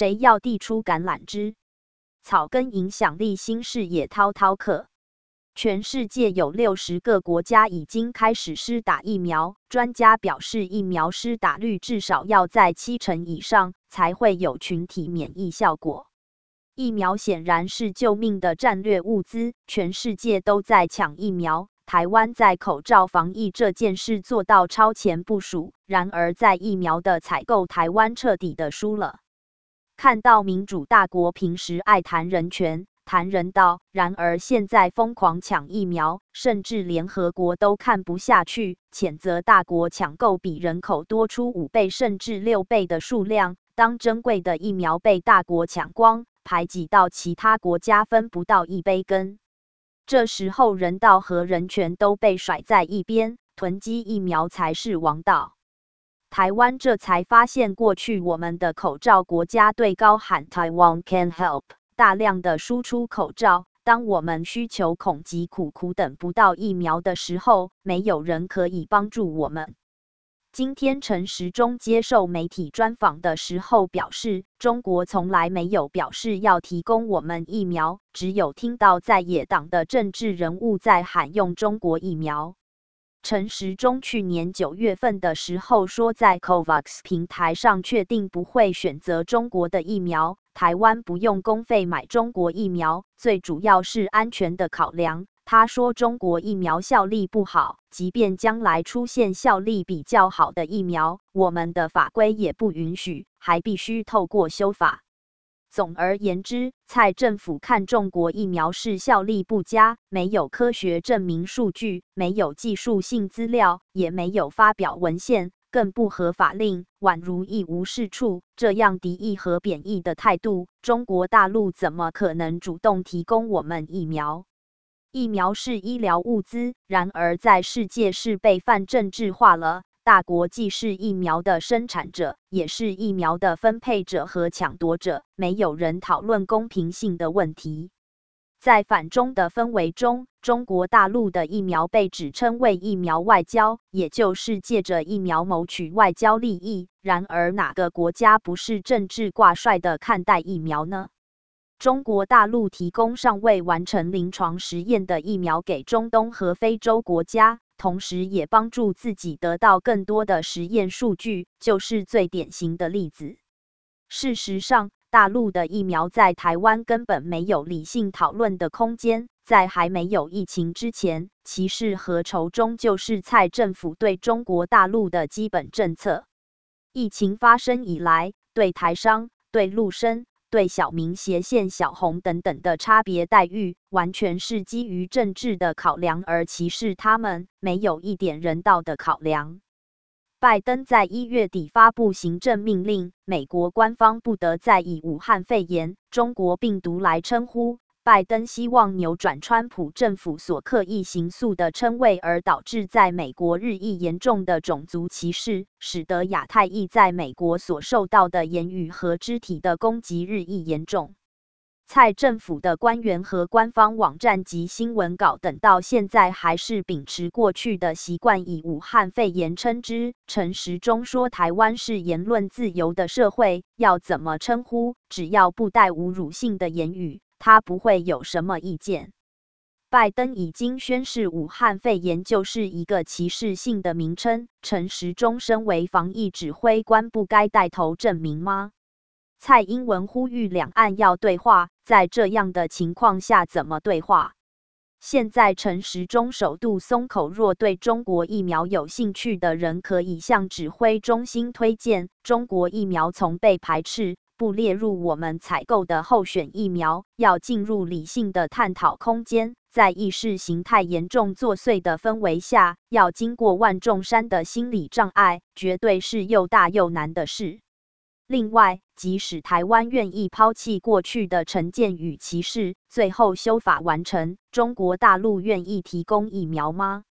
谁要递出橄榄枝？草根影响力新视野滔滔客。全世界有60个国家已经开始施打疫苗，专家表示疫苗施打率至少要在70%以上，才会有群体免疫效果。疫苗显然是救命的战略物资，全世界都在抢疫苗。台湾在口罩防疫这件事做到超前部署，然而在疫苗的采购，台湾彻底的输了。看到民主大国平时爱谈人权、谈人道，然而现在疯狂抢疫苗，甚至联合国都看不下去，谴责大国抢购比人口多出5倍甚至6倍的数量。当珍贵的疫苗被大国抢光，排挤到其他国家分不到一杯羹，这时候人道和人权都被甩在一边，囤积疫苗才是王道。台湾这才发现，过去我们的口罩国家队高喊 Taiwan can help， 大量的输出口罩。当我们需求恐急，苦苦等不到疫苗的时候，没有人可以帮助我们。今天陈时中接受媒体专访的时候表示，中国从来没有表示要提供我们疫苗，只有听到在野党的政治人物在喊用中国疫苗。陈时中去年9月份的时候说，在 COVAX 平台上确定不会选择中国的疫苗，台湾不用公费买中国疫苗，最主要是安全的考量。他说中国疫苗效力不好，即便将来出现效力比较好的疫苗，我们的法规也不允许，还必须透过修法。总而言之，蔡政府看中国疫苗是效力不佳，没有科学证明数据，没有技术性资料，也没有发表文献，更不合法令，宛如一无是处。这样敌意和贬义的态度，中国大陆怎么可能主动提供我们疫苗？疫苗是医疗物资，然而在世界是被泛政治化了。大国既是疫苗的生产者，也是疫苗的分配者和抢夺者，没有人讨论公平性的问题。在反中的氛围中，中国大陆的疫苗被指称为疫苗外交，也就是借着疫苗谋取外交利益。然而哪个国家不是政治挂帅的看待疫苗呢？中国大陆提供尚未完成临床实验的疫苗给中东和非洲国家，同时也帮助自己得到更多的实验数据，就是最典型的例子。事实上，大陆的疫苗在台湾根本没有理性讨论的空间。在还没有疫情之前，歧视和仇中就是蔡政府对中国大陆的基本政策。疫情发生以来，对台商、对陆生、对小民斜线小红等等的差别待遇，完全是基于政治的考量而歧视他们，没有一点人道的考量。拜登在1月底发布行政命令，美国官方不得再以武汉肺炎、中国病毒来称呼。拜登希望扭转川普政府所刻意形塑的称谓，而导致在美国日益严重的种族歧视，使得亚太裔在美国所受到的言语和肢体的攻击日益严重。蔡政府的官员和官方网站及新闻稿等到现在还是秉持过去的习惯，以武汉肺炎称之。陈时中说，台湾是言论自由的社会，要怎么称呼，只要不带侮辱性的言语，他不会有什么意见。拜登已经宣示武汉肺炎就是一个歧视性的名称，陈时中身为防疫指挥官，不该带头证明吗？蔡英文呼吁两岸要对话，在这样的情况下怎么对话？现在陈时中首度松口，若对中国疫苗有兴趣的人，可以向指挥中心推荐。中国疫苗从被排斥，不列入我们采购的候选疫苗，要进入理性的探讨空间。在意识形态严重作祟的氛围下，要经过万众山的心理障碍，绝对是又大又难的事。另外，即使台湾愿意抛弃过去的成见与歧视，最后修法完成，中国大陆愿意提供疫苗吗？